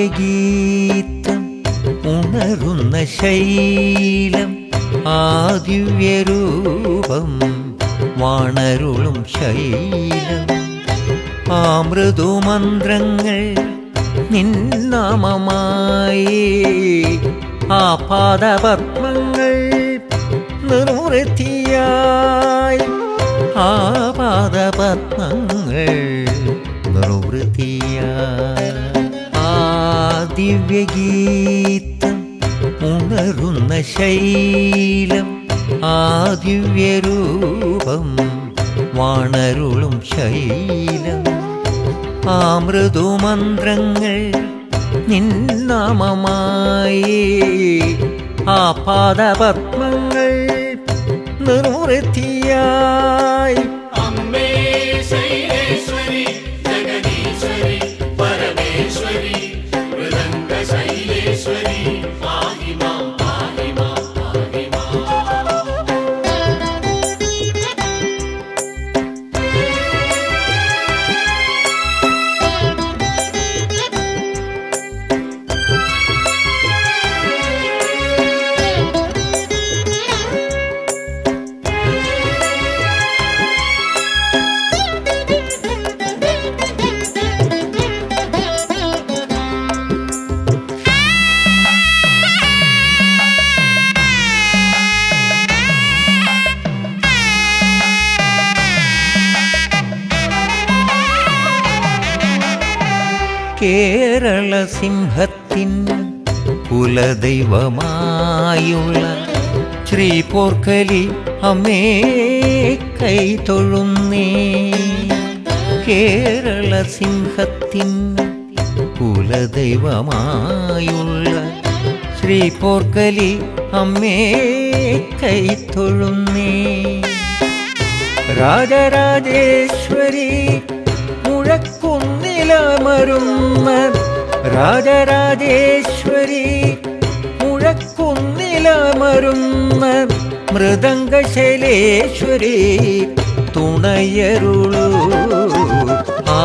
ദിവ്യഗീതം ഉണരുന്ന ശൈലം ആ ദിവ്യരൂപം വാണരുളും ശൈലം ആ മൃദുമന്ത്രങ്ങൾ നിന്നാമമായി ആ പാദപത്മങ്ങൾ നിർവൃത്തിയായി ആ പാദപത്മങ്ങൾ നിർവൃത്തിയായി ആ ദിവ്യഗീതം ഉണരുന്ന ശൈലം ആ ദിവ്യരൂപം വാണരുളും ശൈലം ആ മൃദുമന്ത്രങ്ങൾ നിന്നാമമായി ആ പാദപത്മങ്ങൾ നിർവൃത്തിയായി അമ്മേ ശൈലേശ്വരി ജഗദീശ്വരി പരമേശ്വരി മൃദംഗ ശൈലേശ്വരി പാഹി മാം പാഹി മാം പാഹി മാം. കേരള സിംഹത്തിൻ കുലദൈവമായുള്ള ശ്രീ പോർക്കലി അമ്മേ കൈതൊഴുന്നേ കേരള സിംഹത്തിൻ കുലദൈവമായുള്ള ശ്രീ പോർക്കലി അമ്മേ കൈതൊഴുന്നേ രാജരാജേശ്വരി മുഴക്കുന്നിലമരുന്ന രാജരാജേശ്വരി മുഴക്കുന്നിലമരുന്ന മൃദംഗശൈലേശ്വരി തുണയരുളൂ ആ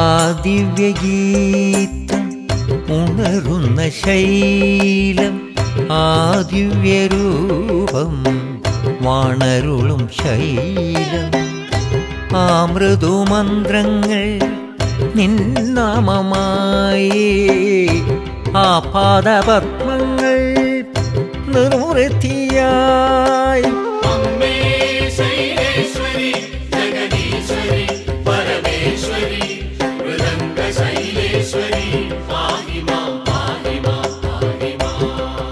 ദിവ്യഗീതം ഉണരുന്ന ശൈലം ആ ദിവ്യരൂപം വാണരുളും ശൈലം ആ മൃദുമന്ത്രങ്ങൾ നിന്നാമമായി ആ പാദപത്മങ്ങൾ നിർവൃത്തിയായി അമ്മേ ശൈലേശ്വരി ജഗദീശ്വരി പരമേശ്വരി മൃദംഗ ശൈലേശ്വരി പാഹി മാം പാഹി മാം പാഹി മാം.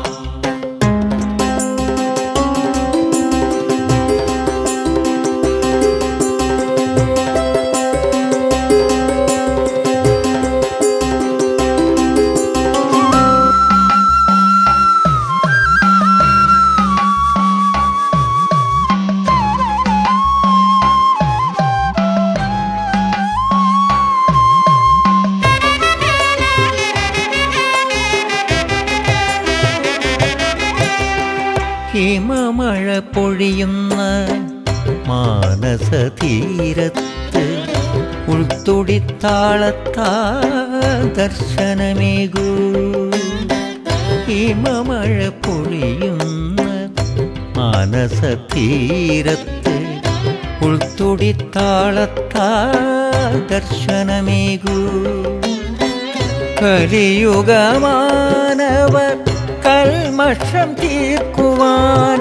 ഹിമമഴ പൊഴിയുന്ന മാനസതീരത്ത് ഉൾത്തുടിത്താളത്താ ദർശനമേകൂ ഹിമമഴ പൊഴിയുന്ന മാനസതീരത്ത് ഉൾത്തുടിത്താളത്താ ദർശനമേകൂ കലിയുഗമാനവർ കൽമഷം തീർക്കുവാൻ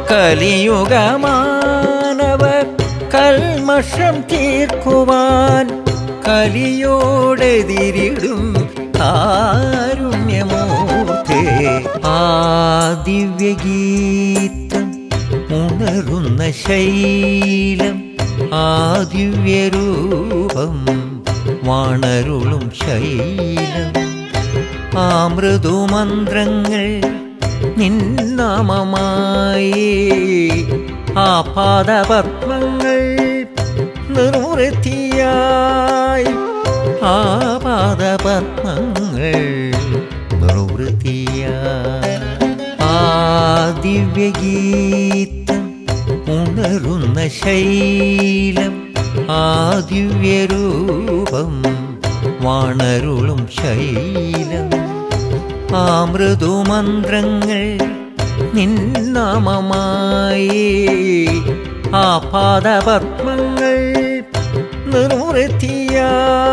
കലിയുഗമാനവർ കൽമഷം തീർക്കുവാൻ കലിയോടെതിരിടും കാരുണ്യമൂർത്തേ ആ ദിവ്യഗീതം ഉണരുന്ന ശൈലം ആ ദിവ്യരൂപം വാണരുളും ശൈലം ആ മൃദുമന്ത്രങ്ങൾ നിന്നാമമായി ആ പാദപത്മങ്ങൾ നിർവൃത്തിയായി ആ പാദപത്മങ്ങൾ നിർവൃത്തിയായി ആ ദിവ്യഗീതം ഉണരുന്ന ശൈലം ആ ദിവ്യരൂപം വാണരുളും ശൈലം ആ മൃദുമന്ത്രങ്ങൾ നിന്നാമമായി ആ പാദപത്മങ്ങൾ നിർവൃത്തിയാ